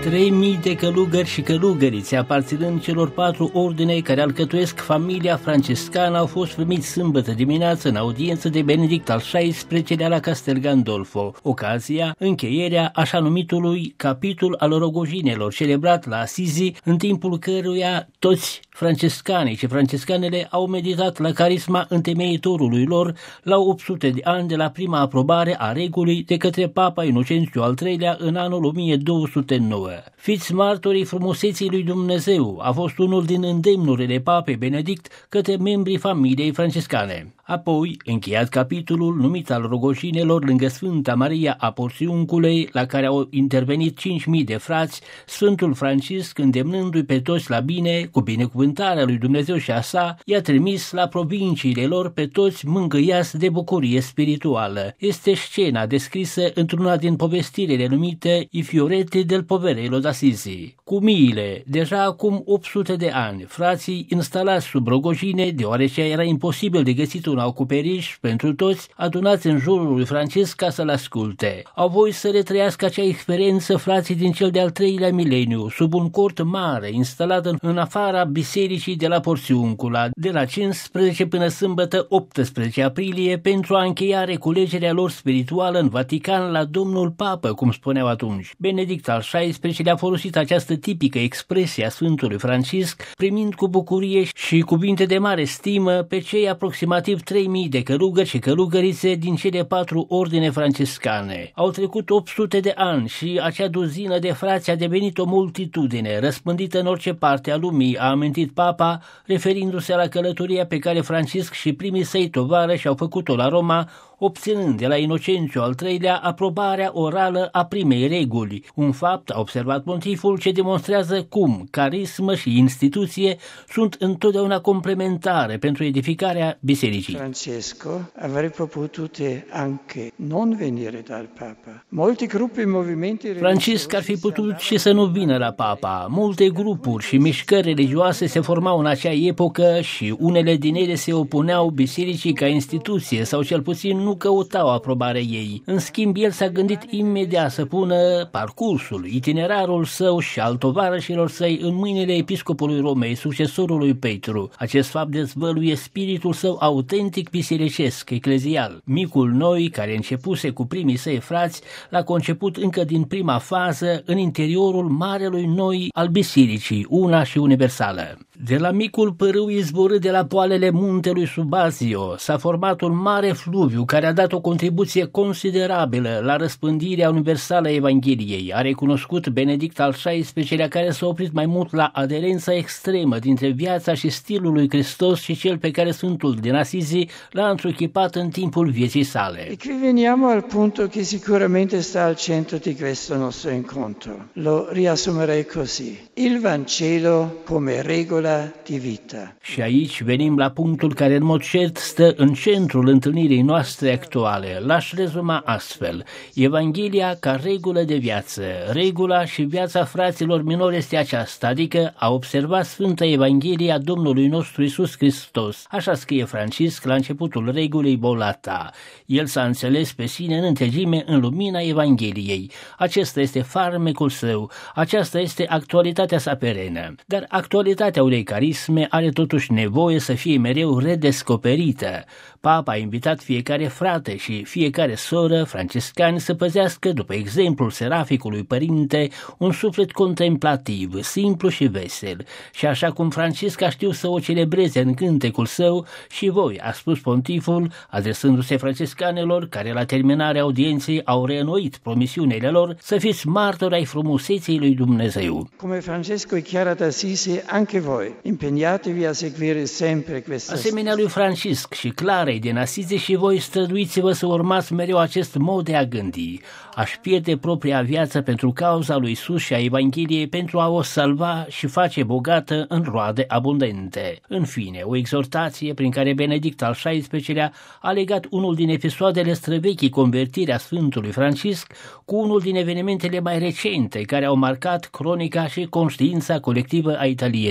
3000 de călugări și călugărițe aparținând celor 4 ordine care alcătuiesc familia franciscană au fost primiți sâmbătă dimineață în audiență de Benedict al XVI-lea la Castel Gandolfo, ocazia încheierea așa numitului capitol al rogojinelor celebrat la Assisi, în timpul căruia toți franciscanii și franciscanele au meditat la carisma întemeitorului lor la 800 de ani de la prima aprobare a regulii de către Papa Inocențiu al III-lea în anul 1209. Fiți martorii frumuseții lui Dumnezeu a fost unul din îndemnurile Papei Benedict către membrii familiei franciscane. Apoi, încheiat capitolul numit al rogojinelor lângă Sfânta Maria a Porțiunculei, la care au intervenit 5.000 de frați, Sfântul Francisc, îndemnându-i pe toți la bine, cu binecuvântarea lui Dumnezeu și a sa, i-a trimis la provinciile lor pe toți mângâiați de bucurie spirituală. Este scena descrisă într-una din povestirile numite I Fioretti del Poverello d'Assisi. Cu miile, deja acum 800 de ani, frații instalați sub rogojine, deoarece era imposibil de găsit un acoperiș pentru toți, adunați în jurul lui Francisc ca să-l asculte. Au voit să retrăiască acea experiență frații din cel de-al 3-lea mileniu, sub un cort mare, instalat în afara bisericii de la Porțiuncula, de la 15 până sâmbătă 18 aprilie, pentru a încheia reculegerea lor spirituală în Vatican la Domnul Papă, cum spuneau atunci. Benedict al XVI-lea a folosit această tipică expresie a Sfântului Francisc, primind cu bucurie și cuvinte de mare stimă pe cei aproximativ 3000 de călugări și călugărițe din cele 4 ordine franciscane. Au trecut 800 de ani și acea duzină de frați a devenit o multitudine, răspândită în orice parte a lumii, a amintit Papa, referindu-se la călătoria pe care Francisc și primii săi tovarăși au făcut-o la Roma, obținând de la Inocențiu al III-lea aprobarea orală a primei reguli, un fapt, a observat pontiful, ce demonstrează cum carismă și instituție sunt întotdeauna complementare pentru edificarea bisericii. Francesco avrebbe potuto anche non venire dal Papa. Molti gruppi e movimenti Francisc ar fi putut și să nu vină la Papa. Multe grupuri și mișcări religioase se formau în acea epocă și unele din ele se opuneau bisericii ca instituție sau cel puțin nu căutau aprobarea ei. În schimb, el s-a gândit imediat să pună parcursul, itinerarul său și al tovarășilor săi în mâinile episcopului Romei, succesorului Petru. Acest fapt dezvăluie spiritul său autentic bisericesc, eclezial. Micul noi, care începuse cu primii săi frați, l-a conceput încă din prima fază în interiorul marelui noi al bisericii, una și universală. De la micul pârâu izvorât de la poalele muntelui Subazio s-a format un mare fluviu care a dat o contribuție considerabilă la răspândirea universală a Evangheliei. A recunoscut Benedict al XVI-lea, care s-a oprit mai mult la aderența extremă dintre viața și stilul lui Hristos și cel pe care Sfântul din Assisi l-a întruchipat în timpul vieții sale. E qui veniamo al punto che sicuramente sta al centro di questo nostro incontro. Lo riassumerei così: il Vangelo come regola di vita. Și aici venim la punctul care în mod cert stă în centrul întâlnirii noastre actuale. L-aș rezuma astfel: Evanghelia ca regulă de viață. Regula și viața fraților minori este aceasta, adică a observat Sfânta Evanghelia Domnului nostru Iisus Hristos. Așa scrie Francisc la începutul regulii Bolata. El s-a înțeles pe sine în întregime în lumina Evangheliei. Acesta este farmecul său, aceasta este actualitatea sa perenă. Dar actualitatea unei carisme are totuși nevoie să fie mereu redescoperită. Papa a invitat fiecare frate și fiecare soră franciscani să păzească, după exemplul seraficului părinte, un suflet contemplativ, simplu și vesel. Și așa cum Francisc a știut să o celebreze în cântecul său, și voi, a spus pontiful, adresându-se franciscanelor care la terminarea audienței au reînnoit promisiunile lor, să fiți martori ai frumuseții lui Dumnezeu. Come Francesco e Chiara d'Assisi, anche voi impegnatevi a seguire sempre questa. Asemenea lui Francisc și Clarei din Assisi, și voi străduiți-vă să urmați mereu acest mod de a gândi. Aș pierde propria viață pentru cauza lui Iisus și a Evangheliei, pentru a o salva și face bogată în roade abundente. În fine, o exhortație prin care Benedict al XVI-lea a legat unul din episoadele străvechii convertirea Sfântului Francisc cu unul din evenimentele mai recente care au marcat cronica și conștiința colectivă a italienilor.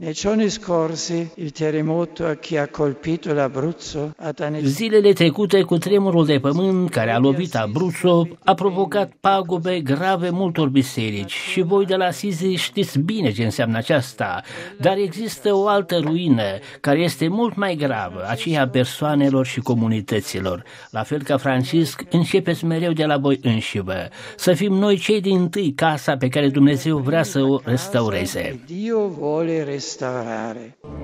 Nei giorni scorsi il terremoto che ha colpito l'Abruzzo ha danneggiato. Zilele trecute, cu tremurul de pământ care a lovit Abruzzo a provocat pagube grave multor biserici și voi de la Assisi știți bine ce înseamnă aceasta, dar există o altă ruină care este mult mai gravă, aceea a persoanelor și comunităților. La fel ca Francisc, începeți mereu de la voi înșivă, să fim noi cei dintâi casa pe care Dumnezeu vrea să o restaureze. Dio vuole restaurare.